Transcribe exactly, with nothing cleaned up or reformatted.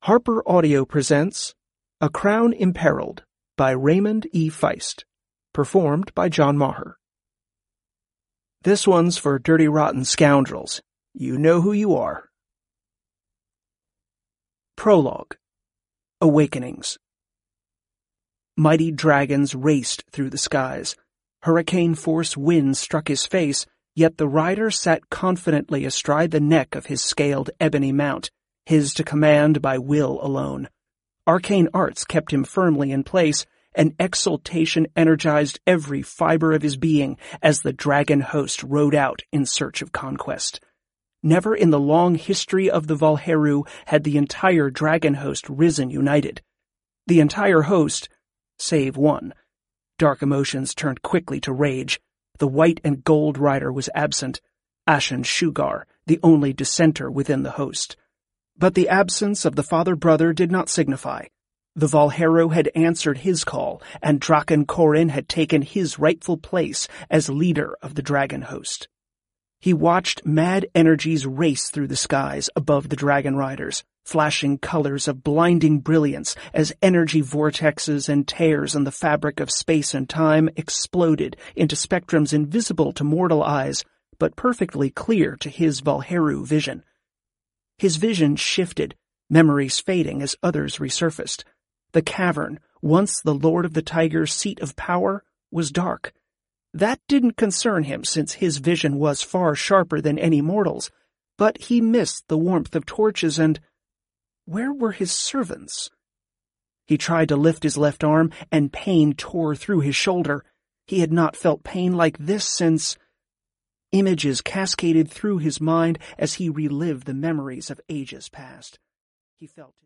Harper Audio presents A Crown Imperiled by Raymond E. Feist, performed by John Maher. This one's for dirty rotten scoundrels. You know who you are. Prologue. Awakenings. Mighty dragons raced through the skies. Hurricane-force winds struck his face, yet the rider sat confidently astride the neck of his scaled ebony mount, his to command by will alone. Arcane arts kept him firmly in place, and exultation energized every fiber of his being as the dragon host rode out in search of conquest. Never in the long history of the Valheru had the entire dragon host risen united. The entire host, save one. Dark emotions turned quickly to rage. The white and gold rider was absent, Ashen Shugar, the only dissenter within the host. But the absence of the father-brother did not signify. The Valheru had answered his call, and Draken Korin had taken his rightful place as leader of the dragon host. He watched mad energies race through the skies above the dragon riders, flashing colors of blinding brilliance as energy vortexes and tears in the fabric of space and time exploded into spectrums invisible to mortal eyes, but perfectly clear to his Valheru vision. His vision shifted, memories fading as others resurfaced. The cavern, once the Lord of the Tiger's seat of power, was dark. That didn't concern him since his vision was far sharper than any mortal's, but he missed the warmth of torches and... where were his servants? He tried to lift his left arm, and pain tore through his shoulder. He had not felt pain like this since... Images cascaded through his mind as he relived the memories of ages past. He felt